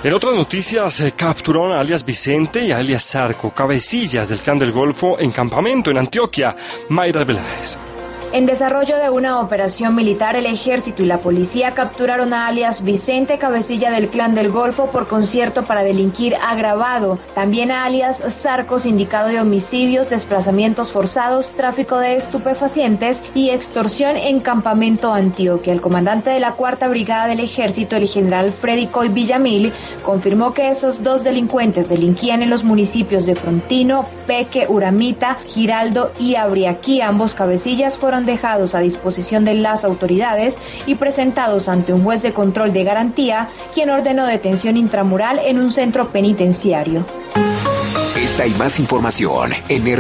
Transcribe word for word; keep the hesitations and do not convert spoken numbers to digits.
En otras noticias, eh, capturaron a alias Vicente y a alias Zarco, cabecillas del Clan del Golfo, en campamento en Antioquia. Mayra Veláez. En desarrollo de una operación militar, el ejército y la policía capturaron a alias Vicente, cabecilla del Clan del Golfo, por concierto para delinquir agravado. También a alias Zarco, sindicado de homicidios, desplazamientos forzados, tráfico de estupefacientes y extorsión en campamento Antioquia. El comandante de la Cuarta Brigada del Ejército, el general Freddy Coy Villamil, confirmó que esos dos delincuentes delinquían en los municipios de Frontino, Peque, Uramita, Giraldo y Abriaquí. Ambos cabecillas fueron dejados a disposición de las autoridades y presentados ante un juez de control de garantía, quien ordenó detención intramural en un centro penitenciario. Esta y más información en